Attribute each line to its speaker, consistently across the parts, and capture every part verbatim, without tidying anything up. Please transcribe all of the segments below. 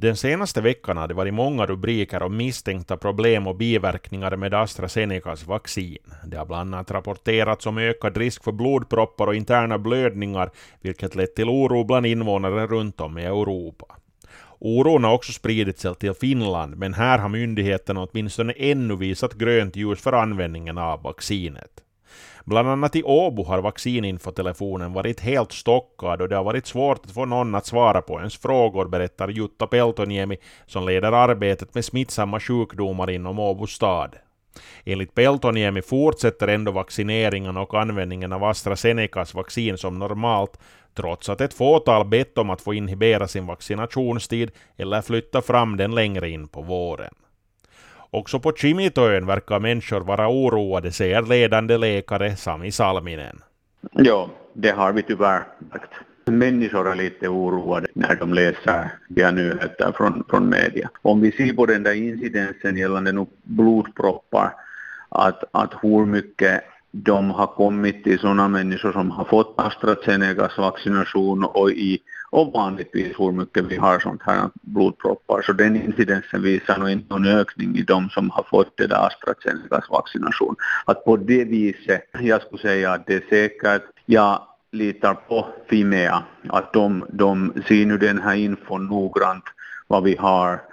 Speaker 1: Den senaste veckan har det varit många rubriker om misstänkta problem och biverkningar med AstraZenecas vaccin. Det har bland annat rapporterats om ökad risk för blodproppar och interna blödningar, vilket lett till oro bland invånare runt om i Europa. Oron har också spridit sig till Finland, men här har myndigheterna åtminstone ännu visat grönt ljus för användningen av vaccinet. Bland annat i Åbo har vaccininfotelefonen varit helt stockad och det har varit svårt att få någon att svara på ens frågor, berättar Jutta Peltoniemi som leder arbetet med smittsamma sjukdomar inom Åbo stad. Enligt Peltoniemi fortsätter ändå vaccineringen och användningen av AstraZenecas vaccin som normalt, trots att ett fåtal bett om att få inhibera sin vaccinationstid eller flytta fram den längre in på våren. Också på Kimitoön verkar människor vara oroade, säger ledande läkare Sami Salminen.
Speaker 2: Ja, det har vi tyvärr sagt. Människor är lite oroade när de läser de nyheter från, från media. Om vi ser på den där incidensen gällande nu blodproppar, att, att hur mycket de har kommit till sådana människor som har fått AstraZenecas vaccination och, i, och vanligtvis hur mycket vi har sånt här blodproppar. Så den incidensen visar nog inte någon ökning i de som har fått det där AstraZenecas vaccination. Att på det viset, jag skulle säga att det är säkert, jag litar på Fimea, att de, de ser nu den här infon noggrant vad vi har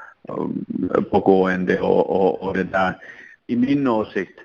Speaker 2: på gående och, och, och det där. I min åsikt,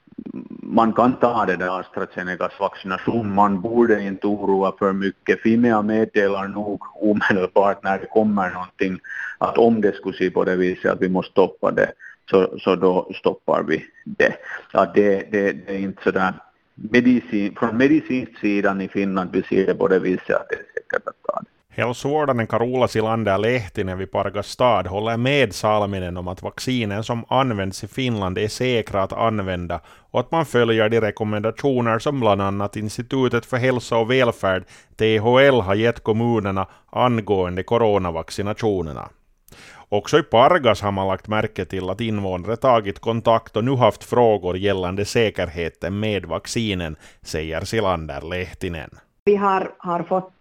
Speaker 2: man kan ta det där AstraZenecas vaccination, man borde inte oroa för mycket. Fimea meddelar nog omedelbart när det kommer någonting att om det skulle se på det viset att vi måste stoppa det, så, så då stoppar vi det. Att det, det, det är inte sådär medicin, från medicinsk sidan i Finland vi ser det på det viset att det är säkert att ta det.
Speaker 1: Hälsovårdaren Carola Silander-Lehtinen vid Pargas stad håller med Salminen om att vaccinen som används i Finland är säkra att använda och att man följer de rekommendationer som bland annat Institutet för hälsa och välfärd, T H L, har gett kommunerna angående coronavaccinationerna. Också i Pargas har man lagt märke till att invånare tagit kontakt och nu haft frågor gällande säkerheten med vaccinen, säger Silander-Lehtinen.
Speaker 3: Vi har, har fått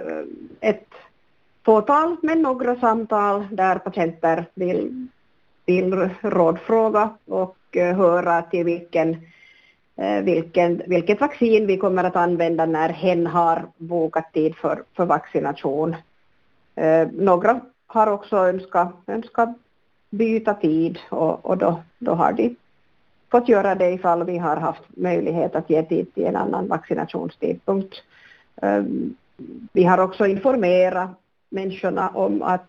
Speaker 3: ett fåtal med några samtal där patienter vill, vill rådfråga och höra till vilken, vilken, vilket vaccin vi kommer att använda när hen har bokat tid för, för vaccination. Några har också önskat, önskat byta tid och, och då, då har de fått göra det ifall vi har haft möjlighet att ge tid till en annan vaccinationstidpunkt. Vi har också informerat människorna om att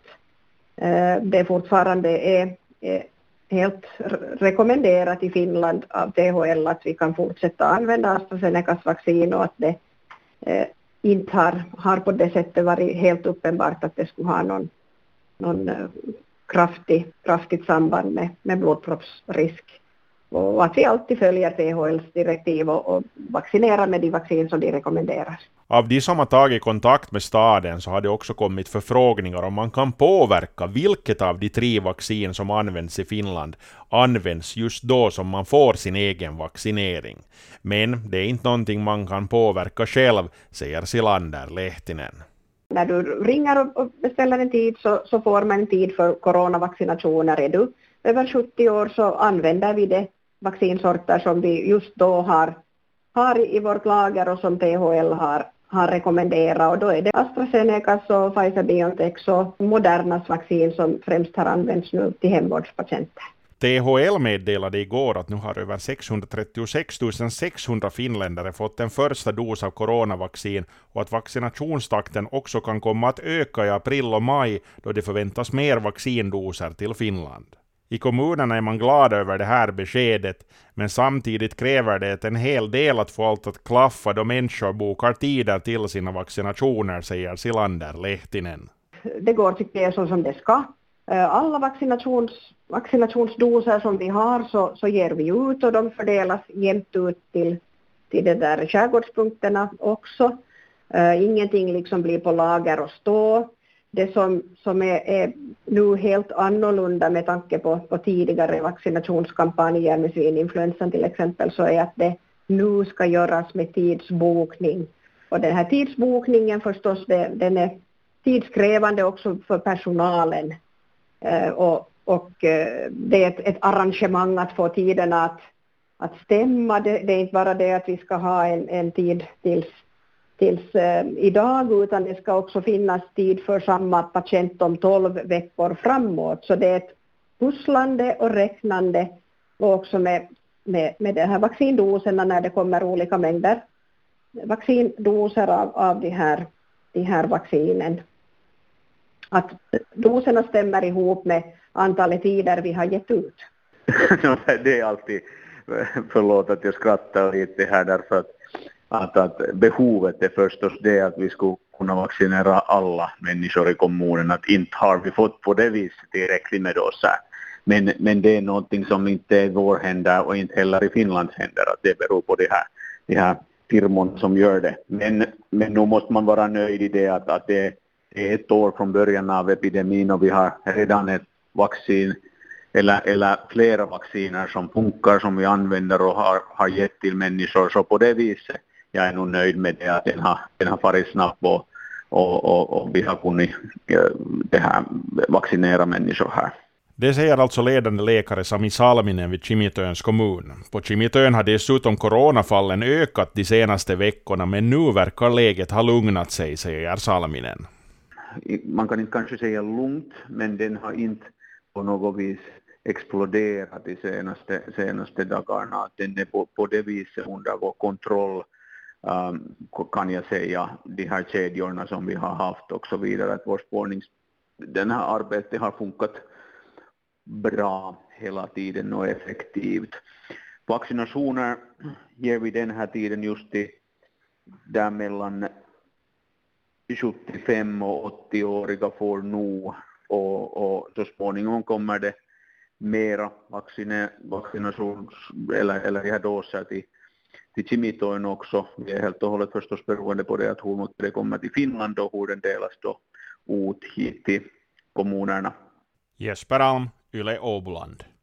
Speaker 3: eh, det fortfarande är, är helt rekommenderat i Finland av T H L att vi kan fortsätta använda AstraZenecas vaccin och att det eh, inte har, har på det sättet varit helt uppenbart att det skulle ha någon, någon eh, kraftig, kraftigt samband med, med blodproppsrisk. Och att vi alltid följer T H L:s direktiv och, och vaccinerar med de vaccin som de rekommenderar.
Speaker 1: Av de som har tagit kontakt med staden så har det också kommit förfrågningar om man kan påverka vilket av de tre vaccin som används i Finland används just då som man får sin egen vaccinering. Men det är inte någonting man kan påverka själv, säger Silander-Lehtinen.
Speaker 3: När du ringer och beställer en tid så, så får man en tid för coronavaccinationer. Är du över sjuttio år så använder vi det vaccinsorter som vi just då har, har i vårt lager och som T H L har, har rekommenderat. Och då är det AstraZenecas och Pfizer-Biontechs och Modernas vaccin som främst har använts nu till hemvårdspatienter.
Speaker 1: T H L meddelade igår att nu har över sexhundratrettiosex tusen sexhundra finländare fått en första dos av coronavaccin och att vaccinationstakten också kan komma att öka i april och maj då det förväntas mer vaccindoser till Finland. I kommunerna är man glad över det här beskedet, men samtidigt kräver det en hel del att få allt att klaffa då människor bokar tider till sina vaccinationer, säger Silander-Lehtinen.
Speaker 3: Det går tycker jag så som det ska. Alla vaccinations, vaccinationsdoser som vi har så, så ger vi ut och de fördelas jämnt ut till, till de där skärgårdspunkterna också. Ingenting liksom blir på lager och stå. Det som, som är, är nu helt annorlunda med tanke på, på tidigare vaccinationskampanjer med svininfluensan till exempel så är att det nu ska göras med tidsbokning. Och den här tidsbokningen förstås det, den är tidskrävande också för personalen. Och, och det är ett, ett arrangemang att få tiderna att, att stämma. Det, det är inte bara det att vi ska ha en, en tid tills, tills eh, idag, utan det ska också finnas tid för samma patient om tolv veckor framåt. Så det är ett pusslande och räknande, och också med, med, med de här vaccindoserna när det kommer olika mängder vaccindoser av, av de, här, de här vaccinen. Att doserna stämmer ihop med antalet tider vi har gett ut.
Speaker 2: Det är alltid, förlåt att jag skrattar lite här, därför att, att, att behovet är förstås det att vi skulle kunna vaccinera alla människor i kommunen. Att inte har vi fått på det viset tillräckligt med doser. Men, men det är någonting som inte är i vår händer och inte heller i Finlands händer. Att det beror på det här, det här firmon som gör det. Men, men nu måste man vara nöjd i det att, att det Det är ett år från början av epidemin och vi har redan ett vaccin eller, eller flera vacciner som funkar, som vi använder och har, har gett till människor. Så på det viset jag är nog nöjd med det, att den har, den har farit snabbt och, och, och, och vi har kunnat det här, vaccinera människor här.
Speaker 1: Det säger alltså ledande läkare Sami Salminen vid Kimitöns kommun. På Kimitön har dessutom coronafallen ökat de senaste veckorna, men nu verkar läget ha lugnat sig, säger Salminen.
Speaker 2: Man kan inte kanske säga lugnt, men den har inte på något vis exploderat de senaste, senaste dagarna. Att den är på, på det viset under vår kontroll, um, kan jag säga, de här kedjorna som vi har haft och så vidare. Att vår spårnings, den här arbetet har funkat bra hela tiden och effektivt. Vaccinationer ger vi den här tiden just i, där mellan sjuttiofem och åttio-åriga får nu, och, och så småningom kommer det mera vaccine, vaccinations eller, eller de här doser till, till Kimitöön också. Vi är helt och hållet förstås beroende på det att hur mycket det kommer till Finland och hur den delas då ut hit till kommunerna.
Speaker 1: Jesper Alm, Yle Åboland.